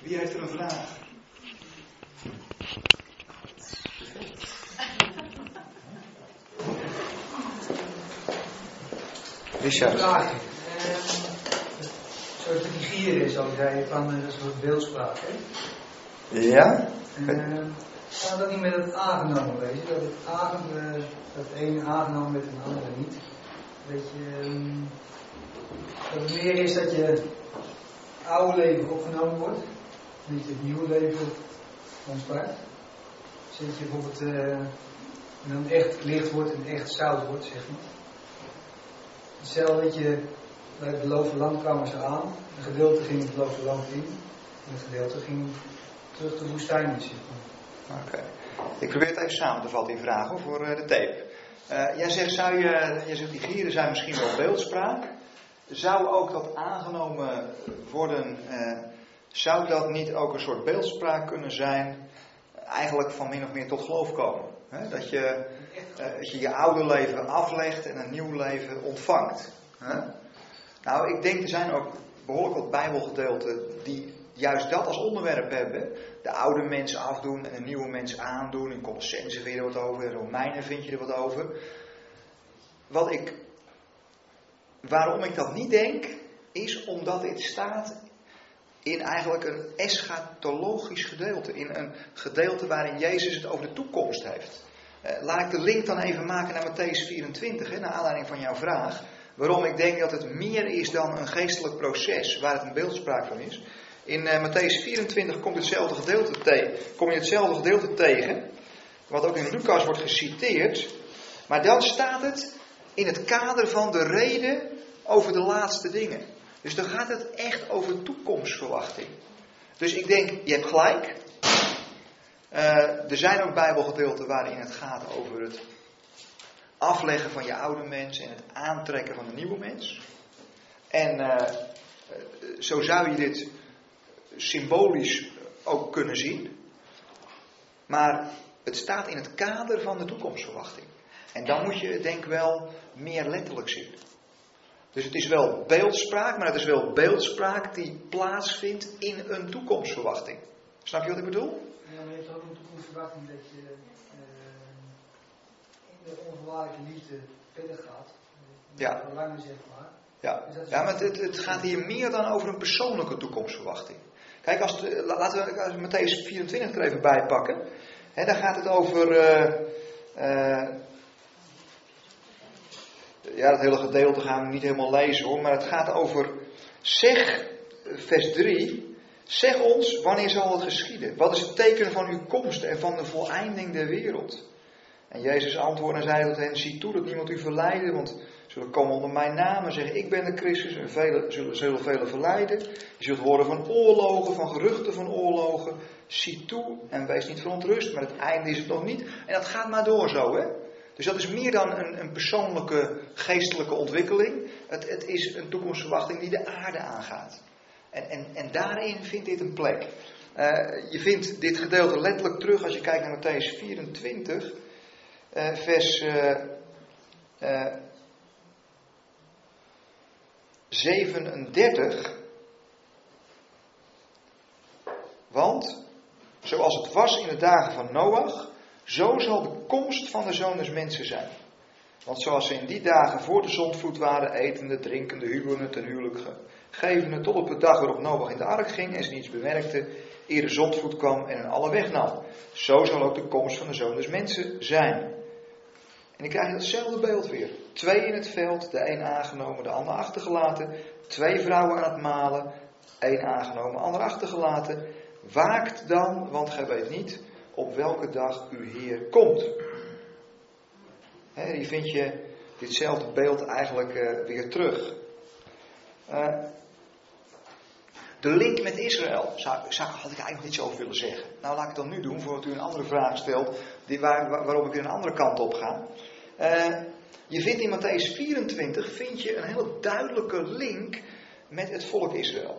Wie heeft er een vraag? Richard. Een vraagje. Zoals de gieren, zoals jij van een soort beeldspraak, hè? Ja? Zou dat niet met het aangenomen wezen? Dat het ene aangenomen met een andere niet. Dat het meer is dat je oude leven opgenomen wordt, niet het nieuwe leven ontspruit. Dus dat je bijvoorbeeld dan echt licht wordt en echt zout wordt, zeg maar. Hetzelfde dat je bij het beloofde land kwamen ze aan, een gedeelte ging het beloofde land in en een gedeelte ging terug de woestijn in, zeg maar. Oké. Ik probeer het even samen te vatten, die vraag voor de tape. Jij zegt die gieren zijn misschien wel beeldspraak. Zou ook dat aangenomen worden, zou dat niet ook een soort beeldspraak kunnen zijn, eigenlijk van min of meer tot geloof komen? Hè? Dat je oude leven aflegt en een nieuw leven ontvangt. Hè? Nou, ik denk er zijn ook behoorlijk wat bijbelgedeelten die juist dat als onderwerp hebben. De oude mens afdoen en een nieuwe mens aandoen. In Colossenzen vind je er wat over, in Romeinen vind je er wat over. Waarom ik dat niet denk, is omdat dit staat in eigenlijk een eschatologisch gedeelte. In een gedeelte waarin Jezus het over de toekomst heeft. Laat ik de link dan even maken naar Mattheüs 24, naar aanleiding van jouw vraag. Waarom ik denk dat het meer is dan een geestelijk proces, waar het een beeldspraak van is. In Mattheüs 24 kom je hetzelfde gedeelte tegen, wat ook in Lucas wordt geciteerd. Maar dan staat het in het kader van de reden over de laatste dingen. Dus dan gaat het echt over toekomstverwachting. Dus ik denk, je hebt gelijk. Er zijn ook bijbelgedeelten waarin het gaat over het afleggen van je oude mens en het aantrekken van de nieuwe mens. En zo zou je dit symbolisch ook kunnen zien. Maar het staat in het kader van de toekomstverwachting. En dan moet je het denk ik wel meer letterlijk zien. Dus het is wel beeldspraak, maar het is wel beeldspraak die plaatsvindt in een toekomstverwachting. Snap je wat ik bedoel? Ja, maar je hebt ook een toekomstverwachting dat je in de onvoorwaardelijke liefde verder gaat. Ja. Verlangen, zeg maar. Ja, Dus ja, maar het gaat hier meer dan over een persoonlijke toekomstverwachting. Kijk, laten we Mattheüs 24 er even bij pakken. Dan gaat het over... dat hele gedeelte gaan we niet helemaal lezen hoor. Maar het gaat over... vers 3... Zeg ons, wanneer zal het geschieden? Wat is het teken van uw komst en van de voleinding der wereld? En Jezus antwoordde en zei tot hen, zie toe dat niemand u verleiden, want zullen komen onder mijn naam en zeggen, ik ben de Christus, en zullen velen verleiden. Je zult horen van oorlogen, van geruchten van oorlogen. Zie toe en wees niet verontrust, maar het einde is het nog niet. En dat gaat maar door zo, hè. Dus dat is meer dan een persoonlijke, geestelijke ontwikkeling. Het is een toekomstverwachting die de aarde aangaat. En daarin vindt dit een plek. Je vindt dit gedeelte letterlijk terug als je kijkt naar Mattheüs 24, vers 37. Want, zoals het was in de dagen van Noach, zo zal de komst van de Zoon des Mensen zijn. Want zoals ze in die dagen voor de zondvloed waren, etende, drinkende, huwende, ten huwelijk gevende, tot op de dag waarop Noach in de ark ging en ze niets bemerkte, eer de zondvloed kwam en hen alle wegnam. Zo zal ook de komst van de Zoon des Mensen zijn. En dan krijg je hetzelfde beeld weer. 2 in het veld, de een aangenomen, de ander achtergelaten. 2 vrouwen aan het malen, 1 aangenomen, ander achtergelaten. Waakt dan, want gij weet niet op welke dag uw Heer komt. Hier vind je ditzelfde beeld eigenlijk weer terug. De link met Israël had ik eigenlijk niet zo over willen zeggen. Nou, laat ik het dan nu doen, voordat u een andere vraag stelt, waarop ik weer een andere kant op ga. Je vindt in Mattheüs 24 een hele duidelijke link met het volk Israël.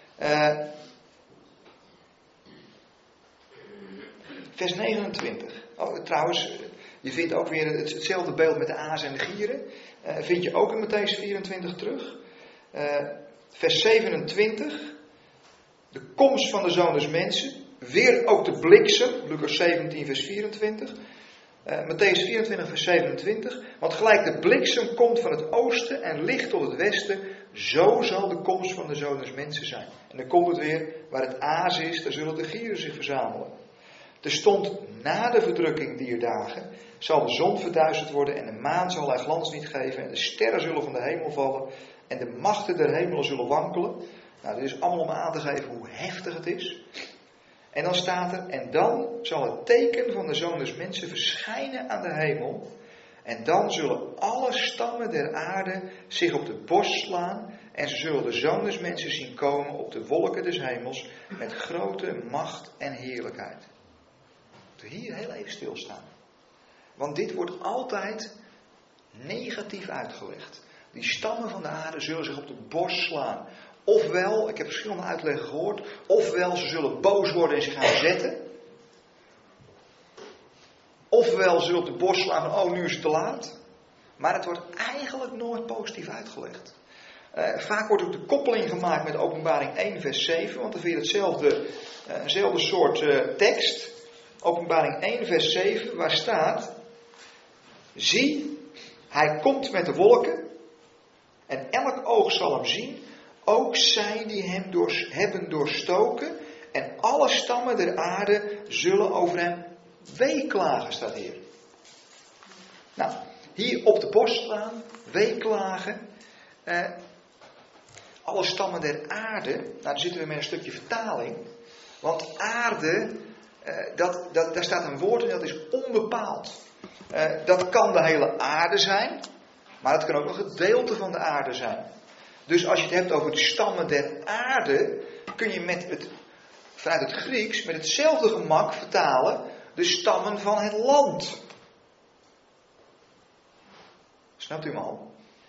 Vers 29. Trouwens, je vindt ook weer hetzelfde beeld met de azen en de gieren. Vind je ook in Mattheüs 24 terug. Vers 27. De komst van de Zoon des Mensen. Weer ook de bliksem. Lucas 17 vers 24. Matthäus 24 vers 27. Want gelijk de bliksem komt van het oosten en licht tot het westen. Zo zal de komst van de Zoon des Mensen zijn. En dan komt het weer. Waar het aas is, daar zullen de gieren zich verzamelen. Terstond na de verdrukking dier dagen zal de zon verduisterd worden en de maan zal haar glans niet geven en de sterren zullen van de hemel vallen en de machten der hemelen zullen wankelen. Nou, dit is allemaal om aan te geven hoe heftig het is. En dan staat er, en dan zal het teken van de Zoon des Mensen verschijnen aan de hemel. En dan zullen alle stammen der aarde zich op de borst slaan en ze zullen de Zoon des Mensen zien komen op de wolken des hemels met grote macht en heerlijkheid. Hier heel even stilstaan. Want dit wordt altijd negatief uitgelegd. Die stammen van de aarde zullen zich op de borst slaan. Ofwel, ik heb verschillende uitleggen gehoord, ofwel ze zullen boos worden en zich gaan zetten. Ofwel ze zullen op de borst slaan van, oh, nu is het te laat. Maar het wordt eigenlijk nooit positief uitgelegd. Vaak wordt ook de koppeling gemaakt met Openbaring 1 vers 7, want dan vind je eenzelfde soort tekst. Openbaring 1 vers 7, waar staat: zie, hij komt met de wolken en elk oog zal hem zien, ook zij die hem hebben doorstoken en alle stammen der aarde zullen over hem weeklagen, staat hier. Nou, hier op de borst slaan, weeklagen, alle stammen der aarde, nou dan zitten we met een stukje vertaling, want aarde, daar staat een woord en dat is onbepaald. Dat kan de hele aarde zijn, maar het kan ook een gedeelte van de aarde zijn. Dus als je het hebt over de stammen der aarde, kun je vanuit het Grieks met hetzelfde gemak vertalen de stammen van het land. Snapt u hem al?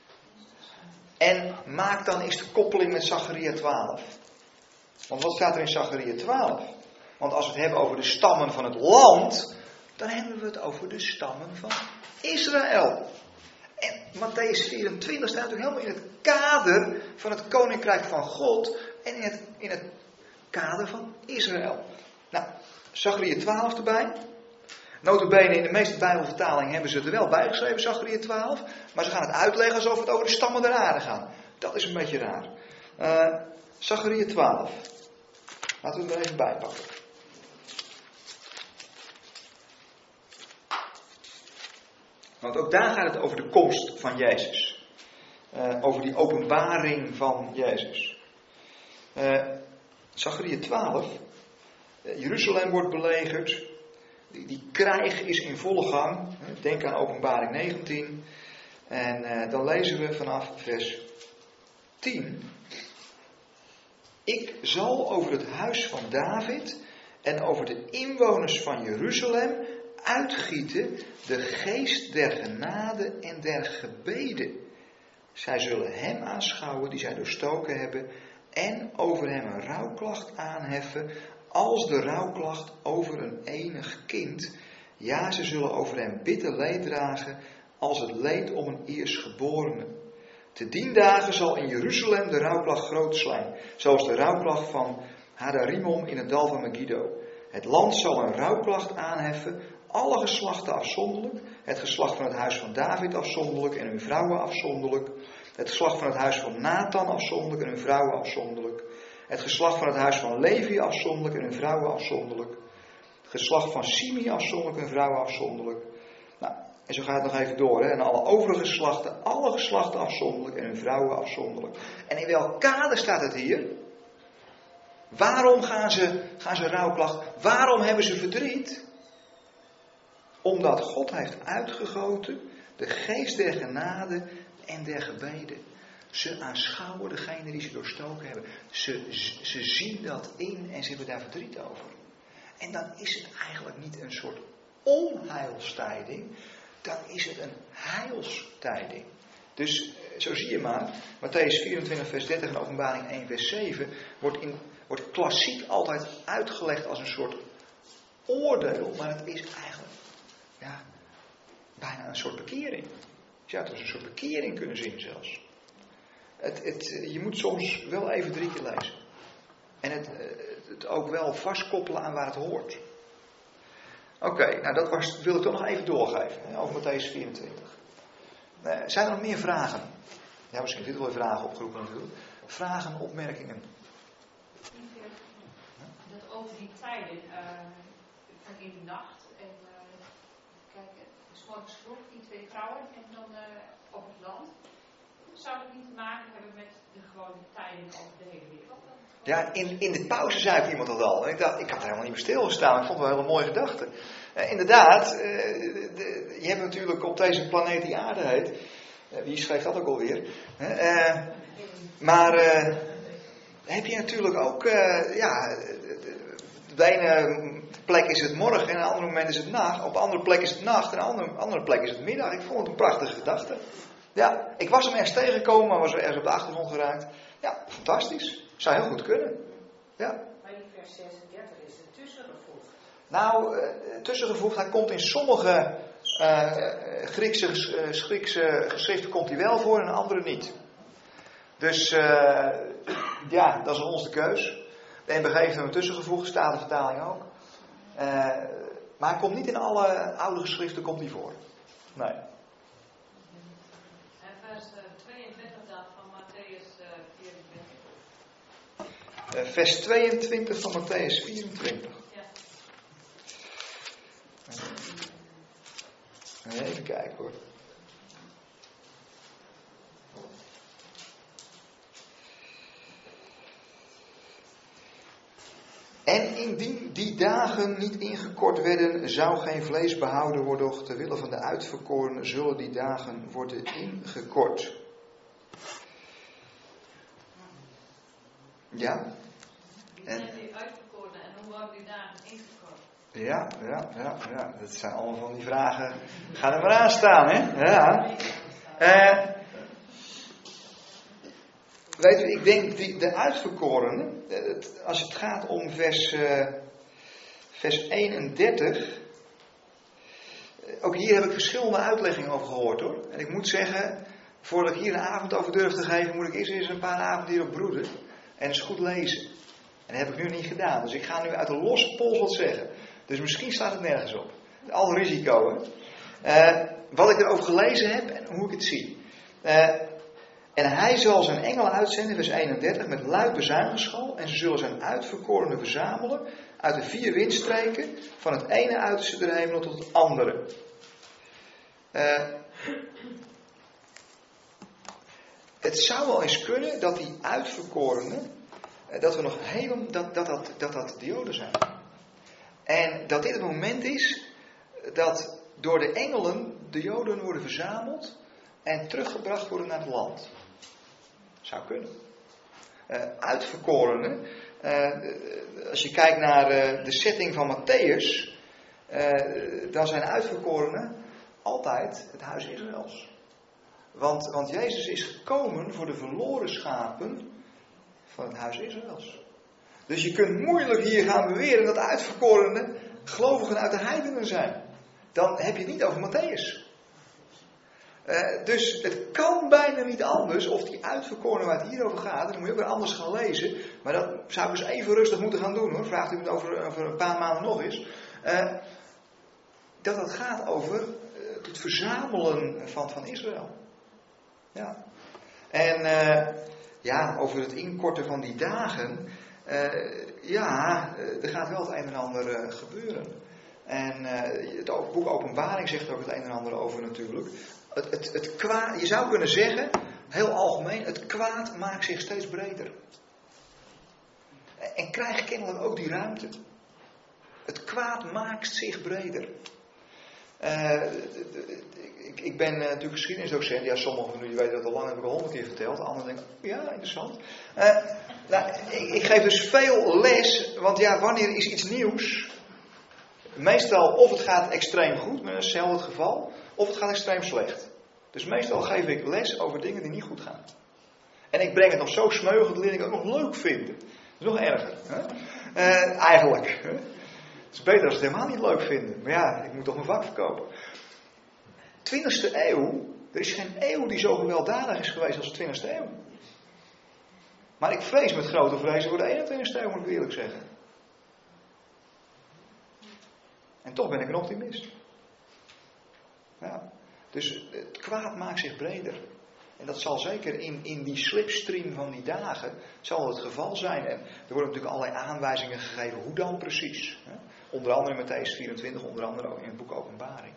En maak dan eens de koppeling met Zacharia 12. Want wat staat er in Zacharia 12? Want als we het hebben over de stammen van het land, dan hebben we het over de stammen van Israël. En Matthäus 24 staat natuurlijk helemaal in het kader van het koninkrijk van God en in het kader van Israël. Nou, Zacharia 12 erbij. Nota bene, in de meeste Bijbelvertalingen hebben ze het er wel bij geschreven, Zacharia 12. Maar ze gaan het uitleggen alsof het over de stammen der aarde gaat. Dat is een beetje raar. Zacharia 12. Laten we hem er even bij pakken. Want ook daar gaat het over de komst van Jezus. Over die openbaring van Jezus. Zacharia 12. Jeruzalem wordt belegerd. Die krijg is in volle gang. Denk aan Openbaring 19. En dan lezen we vanaf vers 10. Ik zal over het huis van David en over de inwoners van Jeruzalem uitgieten de geest der genade en der gebeden. Zij zullen hem aanschouwen die zij doorstoken hebben en over hem een rouwklacht aanheffen als de rouwklacht over een enig kind. Ja, ze zullen over hem bitter leed dragen als het leed om een eerstgeborene. Te dien dagen zal in Jeruzalem de rouwklacht groot zijn, zoals de rouwklacht van Hadarimon in het dal van Megiddo. Het land zal een rouwklacht aanheffen, alle geslachten afzonderlijk, het geslacht van het huis van David afzonderlijk en hun vrouwen afzonderlijk, het geslacht van het huis van Nathan afzonderlijk en hun vrouwen afzonderlijk, het geslacht van het huis van Levi afzonderlijk en hun vrouwen afzonderlijk, het geslacht van Simi afzonderlijk en hun vrouwen afzonderlijk. Nou, en zo gaat het nog even door, hè? En alle overige geslachten, alle geslachten afzonderlijk en hun vrouwen afzonderlijk. En in welk kader staat het hier? Waarom gaan ze rouwklacht? Waarom hebben ze verdriet? Omdat God heeft uitgegoten de geest der genade en der gebeden. Ze aanschouwen degene die ze doorstoken hebben. Ze zien dat in en ze hebben daar verdriet over. En dan is het eigenlijk niet een soort onheilstijding. Dan is het een heilstijding. Dus zo zie je maar. Matthäus 24 vers 30 en Openbaring 1 vers 7 wordt klassiek altijd uitgelegd als een soort oordeel. Maar het is eigenlijk bijna een soort bekering. Je zou het als een soort bekering kunnen zien zelfs. Je moet soms wel even 3 keer lezen. En het ook wel vastkoppelen aan waar het hoort. Oké, nou dat wil ik toch nog even doorgeven. Over Mattheüs 24. Zijn er nog meer vragen? Ja, misschien dit wel vragen opgeroepen natuurlijk. Vragen, opmerkingen. Dat over die tijden, van in de nacht. En kijk, 's morgens vroeg, die 2 vrouwen en dan op het land. Zou het niet te maken hebben met de gewone tijden over de hele wereld? Ja, in de pauze zei ik iemand dat al. Ik dacht, ik had er helemaal niet meer stilgestaan. Ik vond het wel een hele mooie gedachte. Inderdaad, je hebt natuurlijk op deze planeet die aarde heet. Wie schreef dat ook alweer? Maar heb je natuurlijk ook, op de ene plek is het morgen en op een andere moment is het nacht. Op een andere plek is het nacht en op een andere plek is het middag. Ik vond het een prachtige gedachte. Ja, ik was hem ergens tegengekomen, maar was er ergens op de achtergrond geraakt. Ja, fantastisch. Zou heel goed kunnen. Ja. Maar in vers 36 is het tussengevoegd. Nou, tussengevoegd, hij komt in sommige Griekse geschriften komt hij wel voor en in andere niet. Dus ja, dat is ons de keus. De NBG heeft hem tussengevoegd, Statenvertaling ook. Maar hij komt niet in alle oude geschriften komt hij voor. Nee. En vers 22 dan van Mattheüs 24. Vers 22 van Mattheüs 24. Ja. Even kijken hoor. En indien die dagen niet ingekort werden, zou geen vlees behouden worden, doch ter wille van de uitverkorenen zullen die dagen worden ingekort. Ja. Wie zijn die uitverkorenen en hoe worden die dagen ingekort? Ja. Dat zijn allemaal van die vragen. Ga er maar aan staan, hè? Ja. Weet u, ik denk de uitverkorenen, als het gaat om vers 31, ook hier heb ik verschillende uitleggingen over gehoord hoor. En ik moet zeggen, voordat ik hier een avond over durf te geven, moet ik eerst een paar avonden hierop broeden en eens goed lezen. En dat heb ik nu niet gedaan, dus ik ga nu uit de losse pols wat zeggen. Dus misschien staat het nergens op. Al risico, hè. Wat ik erover gelezen heb en hoe ik het zie. En hij zal zijn engelen uitzenden, vers 31, met luid bezuingeschal. En ze zullen zijn uitverkorenen verzamelen uit de 4 windstreken, van het ene uiterste der hemel tot het andere. Het zou wel eens kunnen dat die uitverkorenen, dat we nog helemaal, dat de Joden zijn. En dat dit het moment is dat door de engelen de Joden worden verzameld en teruggebracht worden naar het land. Zou kunnen. Uitverkorenen. Als je kijkt naar de setting van Mattheüs, dan zijn uitverkorenen altijd het huis Israëls. Want Jezus is gekomen voor de verloren schapen van het huis Israëls. Dus je kunt moeilijk hier gaan beweren dat uitverkorenen gelovigen uit de heidenen zijn. Dan heb je het niet over Mattheüs. Dus het kan bijna niet anders of die uitverkorenen waar het hier over gaat, dan moet je ook weer anders gaan lezen. Maar dat zou ik eens even rustig moeten gaan doen hoor. Vraagt u het over een paar maanden nog eens. Dat het gaat over het verzamelen van Israël. Ja. En over het inkorten van die dagen. Er gaat wel het een en ander gebeuren. En het boek Openbaring zegt er ook het een en ander over natuurlijk. Het kwaad, je zou kunnen zeggen, heel algemeen, het kwaad maakt zich steeds breder. En krijgt kennelijk ook die ruimte. Het kwaad maakt zich breder. Ik ben natuurlijk geschiedenisdocent. Ja, sommigen van jullie weten dat al lang, heb ik al 100 keer verteld. Anderen denken, ja, interessant. Ik geef dus veel les, want ja, wanneer is iets nieuws? Meestal of het gaat extreem goed, maar dat is zelden het geval, of het gaat extreem slecht. Dus meestal geef ik les over dingen die niet goed gaan. En ik breng het nog zo smeuig dat leerlingen het ook nog leuk vinden. Dat is nog erger. Hè? Eigenlijk. Hè? Het is beter als ze het helemaal niet leuk vinden. Maar ja, ik moet toch mijn vak verkopen. 20e eeuw, er is geen eeuw die zo gewelddadig is geweest als de 20e eeuw. Maar ik vrees met grote vrezen voor de 21ste eeuw, moet ik eerlijk zeggen. En toch ben ik een optimist. Ja. Dus het kwaad maakt zich breder. En dat zal zeker in die slipstream van die dagen zal het geval zijn. En er worden natuurlijk allerlei aanwijzingen gegeven. Hoe dan precies? Hè? Onder andere in Mattheüs 24, onder andere ook in het boek Openbaring.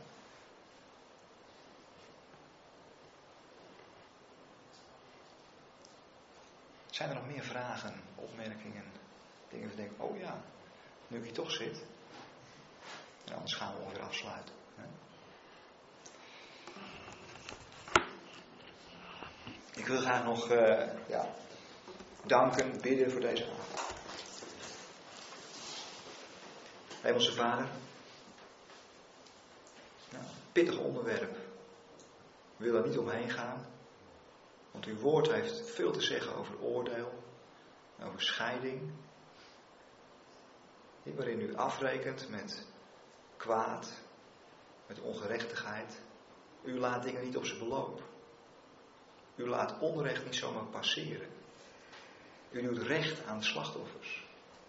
Zijn er nog meer vragen, opmerkingen, dingen waar je denkt, oh ja, nu ik hier toch zit. En anders gaan we ongeveer afsluiten. Hè? Ik wil graag nog danken, bidden voor deze avond. Hemelse Vader, pittig onderwerp. We willen er niet omheen gaan. Want uw woord heeft veel te zeggen over oordeel, over scheiding. Waarin u afrekent met kwaad, met ongerechtigheid. U laat dingen niet op zijn beloop. U laat onrecht niet zomaar passeren. U doet recht aan slachtoffers.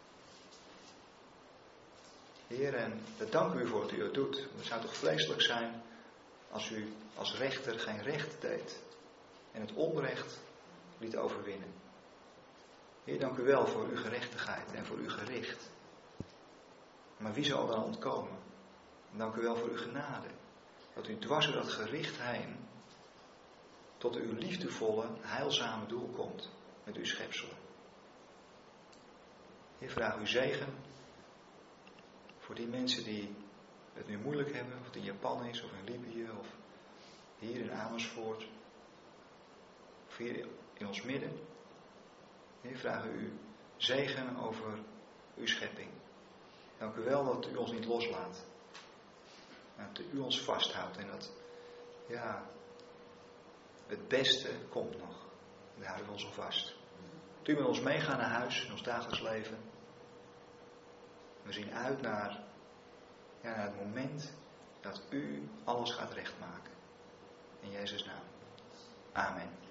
Heer, en daar dank u voor dat u het doet. Het zou toch vreselijk zijn als u als rechter geen recht deed. En het onrecht liet overwinnen. Heer, dank u wel voor uw gerechtigheid en voor uw gericht. Maar wie zal dan ontkomen? En dank u wel voor uw genade. Dat u dwars door dat gericht heen tot uw liefdevolle, heilzame doel komt met uw schepselen. Heer, vraag uw zegen voor die mensen die het nu moeilijk hebben, of het in Japan is, of in Libië, of hier in Amersfoort, of hier in ons midden. Heer, vragen u zegen over uw schepping. Dank u wel dat u ons niet loslaat. Dat u ons vasthoudt en dat, het beste komt nog. Daar houden we ons al vast. Dat u met ons meegaat naar huis, in ons dagelijks leven. We zien uit naar het moment dat u alles gaat rechtmaken. In Jezus' naam. Amen.